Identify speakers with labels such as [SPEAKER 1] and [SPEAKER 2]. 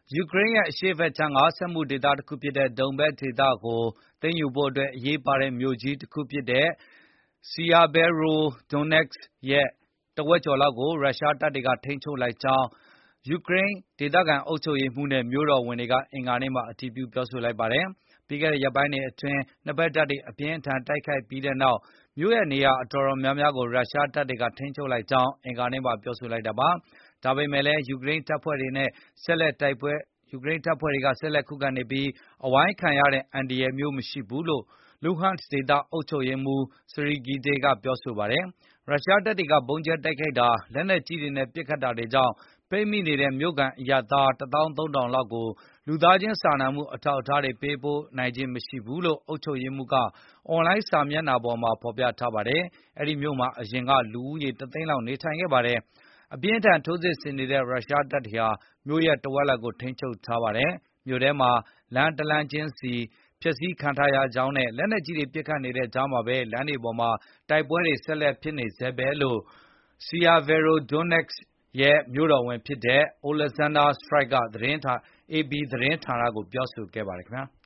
[SPEAKER 1] ယူကရိန်းရဲ့အရှေ့ဘက်ခြမ်းကစက်မှုဒေသတခုဖြစ်တဲ့ဒုန်ဘက်ဒေသကိုသိမ်းယူဖို့အတွက်အရေးပါတဲ့မြို့ကြီးတခုဖြစ်တဲ့ Sievierodonetsk ရဲ့တဝက်ကျော်လောက်ကိုရုရှားတပ်တွေကထိန်းချုပ်လိုက်ကြောင်းယူကရိန်းဒေသခံအုပ်ချုပ်ရေးမှူးနဲ့မြို့တော်ဝန်တွေကအင်္ဂါနေ့မှာအတည်ပြုပြောဆိုလိုက်ပါတယ်။ ပြီးခဲ့တဲ့ရက်ပိုင်းတွေအတွင်းနှစ်ဘက်တပ်တွေအပြင်းအထန်တိုက်ခိုက်ပြီးတဲ့နောက်မြို့ရဲ့နေရာအတော်များများကိုရုရှားတပ်တွေကထိန်းချုပ်လိုက်ကြောင်းအင်္ဂါနေ့မှာပြောဆိုလိုက်တာပါ။ ဒါပေမဲ့လည်းယူကရိန်းတပ်ဖွဲ့တွေဆက်လက်ခုခံနေပြီးအဝိုင်းခံရတဲ့အန္တရာယ်မျိုးမရှိဘူးလို့ Luhansk ဒေသအုပ်ချုပ်ရေးမှူး Serhiy Gaidai ကပြောဆိုပါတယ်။ ရုရှားတပ်တွေကဗုံးကြဲတိုက်ခိုက်တာလက်နက်ကြီးတွေနဲ့ပစ်ခတ်တာတွေကြောင့်ပိတ်မိနေတဲ့မြို့ခံအရပ်သား 13000 လောက်ကိုလူသားချင်းစာနာမှုအထောက်အထားတွေပေးပို့နိုင်ခြင်းမရှိဘူးလို့အုပ်ချုပ်ရေးမှူးကအွန်လိုင်းစာမျက်နှာပေါ်မှာဖော်ပြထားပါတယ်။ အဲဒီမြို့မှာအရင်ကလူဦးရေ 1 သိန်းလောက်နေထိုင်ခဲ့ပါတယ်။ အပြင်းအထန်ထိုးစစ်ဆင်နေတဲ့ရုရှားတပ်တွေဟာမြို့ရဲ့တဝက်လောက်ကိုထိန်းချုပ်ထားပါတယ်။ မြို့ထဲမှာလမ်းတလမ်းချင်းစီဖျက်ဆီးခံထားရကြောင်းနဲ့လက်နက်ကြီးတွေပစ်ခတ်နေတဲ့ကြားမှာပဲလမ်းတွေပေါ်မှာတိုက်ပွဲတွေဆက်လက်ဖြစ်နေဆဲပဲလို့ Sievierodonetsk ရဲ့မြို့တော်ဝန် Oleksandr Striuk ကAP သတင်းဌာနကိုပြောဆိုခဲ့ပါတယ်ခင်ဗျာ။